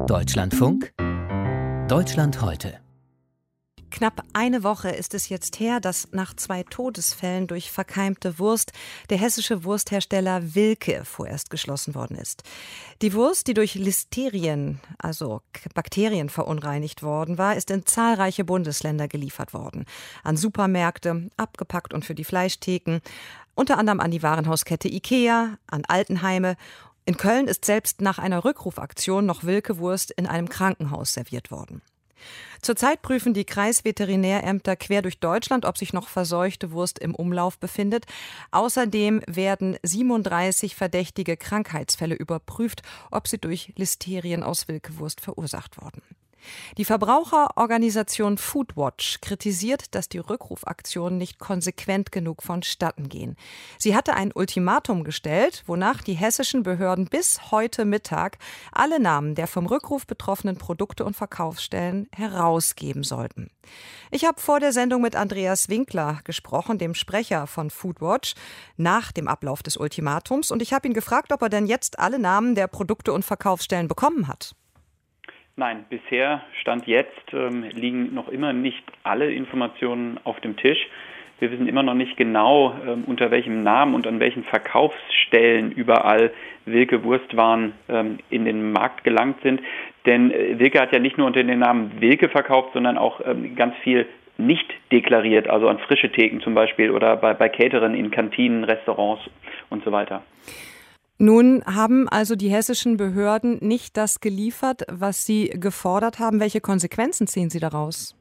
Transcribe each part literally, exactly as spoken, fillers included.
Deutschlandfunk Deutschland heute. Knapp eine Woche ist es jetzt her, dass nach zwei Todesfällen durch verkeimte Wurst der hessische Wursthersteller Wilke vorerst geschlossen worden ist. Die Wurst, die durch Listerien, also Bakterien, verunreinigt worden war, ist in zahlreiche Bundesländer geliefert worden. An Supermärkte, abgepackt und für die Fleischtheken, unter anderem an die Warenhauskette Ikea, an Altenheime. In Köln ist selbst nach einer Rückrufaktion noch Wilke-Wurst in einem Krankenhaus serviert worden. Zurzeit prüfen die Kreisveterinärämter quer durch Deutschland, ob sich noch verseuchte Wurst im Umlauf befindet. Außerdem werden siebenunddreißig verdächtige Krankheitsfälle überprüft, ob sie durch Listerien aus Wilke-Wurst verursacht wurden. Die Verbraucherorganisation Foodwatch kritisiert, dass die Rückrufaktionen nicht konsequent genug vonstatten gehen. Sie hatte ein Ultimatum gestellt, wonach die hessischen Behörden bis heute Mittag alle Namen der vom Rückruf betroffenen Produkte und Verkaufsstellen herausgeben sollten. Ich habe vor der Sendung mit Andreas Winkler gesprochen, dem Sprecher von Foodwatch, nach dem Ablauf des Ultimatums. Und ich habe ihn gefragt, ob er denn jetzt alle Namen der Produkte und Verkaufsstellen bekommen hat. Nein, bisher, Stand jetzt, ähm, liegen noch immer nicht alle Informationen auf dem Tisch. Wir wissen immer noch nicht genau, ähm, unter welchem Namen und an welchen Verkaufsstellen überall Wilke-Wurstwaren ähm, in den Markt gelangt sind. Denn äh, Wilke hat ja nicht nur unter dem Namen Wilke verkauft, sondern auch ähm, ganz viel nicht deklariert, also an frische Theken zum Beispiel oder bei, bei Caterern in Kantinen, Restaurants und so weiter. Nun haben also die hessischen Behörden nicht das geliefert, was sie gefordert haben. Welche Konsequenzen ziehen Sie daraus?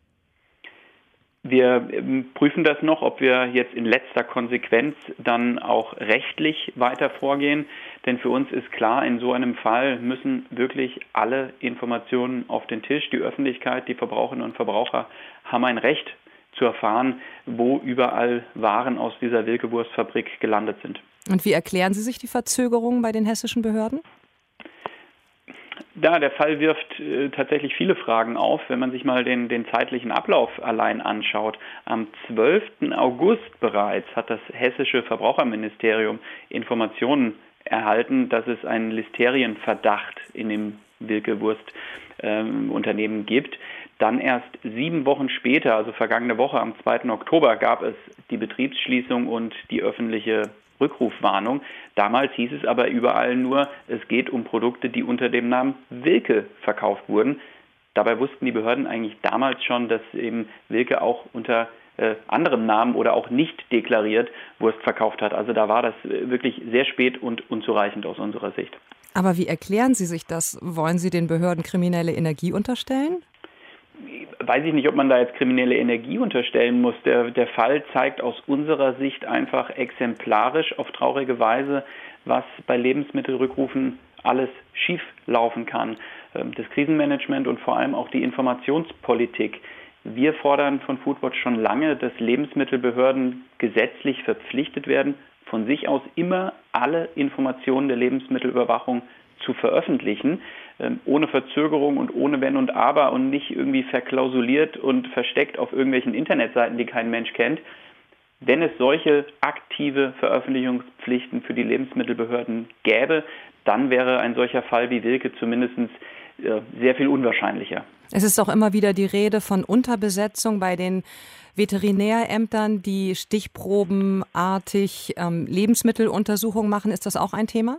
Wir prüfen das noch, ob wir jetzt in letzter Konsequenz dann auch rechtlich weiter vorgehen. Denn für uns ist klar, in so einem Fall müssen wirklich alle Informationen auf den Tisch. Die Öffentlichkeit, die Verbraucherinnen und Verbraucher haben ein Recht zu erfahren, wo überall Waren aus dieser Wilke-Wurstfabrik gelandet sind. Und wie erklären Sie sich die Verzögerungen bei den hessischen Behörden? Da, der Fall wirft äh, tatsächlich viele Fragen auf, wenn man sich mal den, den zeitlichen Ablauf allein anschaut. Am zwölften August bereits hat das hessische Verbraucherministerium Informationen erhalten, dass es einen Listerienverdacht in dem Wilke-Wurst-Unternehmen ähm, gibt. Dann erst sieben Wochen später, also vergangene Woche am zweiten Oktober, gab es die Betriebsschließung und die öffentliche Rückrufwarnung. Damals hieß es aber überall nur, es geht um Produkte, die unter dem Namen Wilke verkauft wurden. Dabei wussten die Behörden eigentlich damals schon, dass eben Wilke auch unter äh, anderem Namen oder auch nicht deklariert Wurst verkauft hat. Also da war das wirklich sehr spät und unzureichend aus unserer Sicht. Aber wie erklären Sie sich das? Wollen Sie den Behörden kriminelle Energie unterstellen? Weiß ich nicht, ob man da jetzt kriminelle Energie unterstellen muss. Der, der Fall zeigt aus unserer Sicht einfach exemplarisch auf traurige Weise, was bei Lebensmittelrückrufen alles schief laufen kann. Das Krisenmanagement und vor allem auch die Informationspolitik. Wir fordern von Foodwatch schon lange, dass Lebensmittelbehörden gesetzlich verpflichtet werden, von sich aus immer alle Informationen der Lebensmittelüberwachung zu veröffentlichen, ähm, ohne Verzögerung und ohne Wenn und Aber und nicht irgendwie verklausuliert und versteckt auf irgendwelchen Internetseiten, die kein Mensch kennt. Wenn es solche aktive Veröffentlichungspflichten für die Lebensmittelbehörden gäbe, dann wäre ein solcher Fall wie Wilke zumindest äh, sehr viel unwahrscheinlicher. Es ist auch immer wieder die Rede von Unterbesetzung bei den Veterinärämtern, die stichprobenartig ähm, Lebensmitteluntersuchungen machen. Ist das auch ein Thema?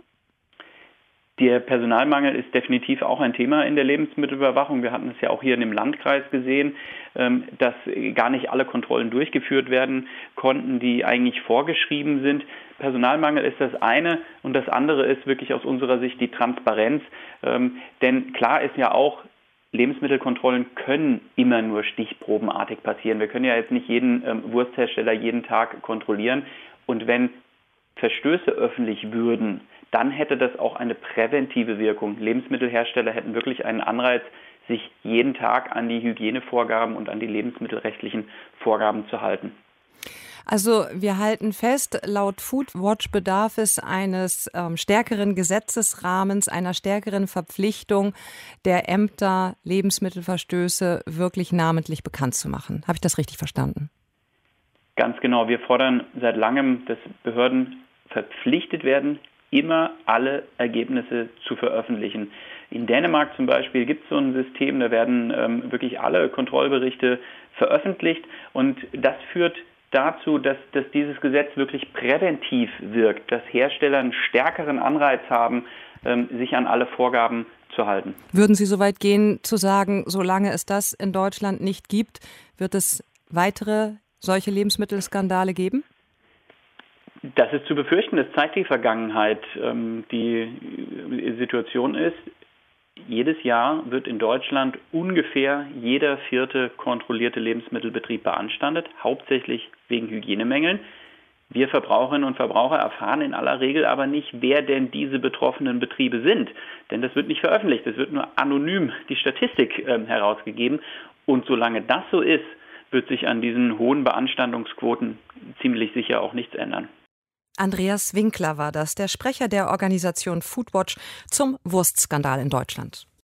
Der Personalmangel ist definitiv auch ein Thema in der Lebensmittelüberwachung. Wir hatten es ja auch hier in dem Landkreis gesehen, dass gar nicht alle Kontrollen durchgeführt werden konnten, die eigentlich vorgeschrieben sind. Personalmangel ist das eine und das andere ist wirklich aus unserer Sicht die Transparenz. Denn klar ist ja auch, Lebensmittelkontrollen können immer nur stichprobenartig passieren. Wir können ja jetzt nicht jeden Wursthersteller jeden Tag kontrollieren. Und wenn Verstöße öffentlich würden, dann hätte das auch eine präventive Wirkung. Lebensmittelhersteller hätten wirklich einen Anreiz, sich jeden Tag an die Hygienevorgaben und an die lebensmittelrechtlichen Vorgaben zu halten. Also wir halten fest, laut Foodwatch bedarf es eines ähm, stärkeren Gesetzesrahmens, einer stärkeren Verpflichtung der Ämter, Lebensmittelverstöße wirklich namentlich bekannt zu machen. Habe ich das richtig verstanden? Ganz genau. Wir fordern seit langem, dass Behörden verpflichtet werden, immer alle Ergebnisse zu veröffentlichen. In Dänemark zum Beispiel gibt es so ein System, da werden ähm, wirklich alle Kontrollberichte veröffentlicht und das führt dazu, dass, dass dieses Gesetz wirklich präventiv wirkt, dass Hersteller einen stärkeren Anreiz haben, ähm, sich an alle Vorgaben zu halten. Würden Sie so weit gehen, zu sagen, solange es das in Deutschland nicht gibt, wird es weitere solche Lebensmittelskandale geben? Das ist zu befürchten, das zeigt die Vergangenheit. Ähm, die Situation ist, jedes Jahr wird in Deutschland ungefähr jeder vierte kontrollierte Lebensmittelbetrieb beanstandet, hauptsächlich wegen Hygienemängeln. Wir Verbraucherinnen und Verbraucher erfahren in aller Regel aber nicht, wer denn diese betroffenen Betriebe sind. Denn das wird nicht veröffentlicht, es wird nur anonym die Statistik äh, herausgegeben. Und solange das so ist, wird sich an diesen hohen Beanstandungsquoten ziemlich sicher auch nichts ändern. Andreas Winkler war das, der Sprecher der Organisation Foodwatch zum Wurstskandal in Deutschland.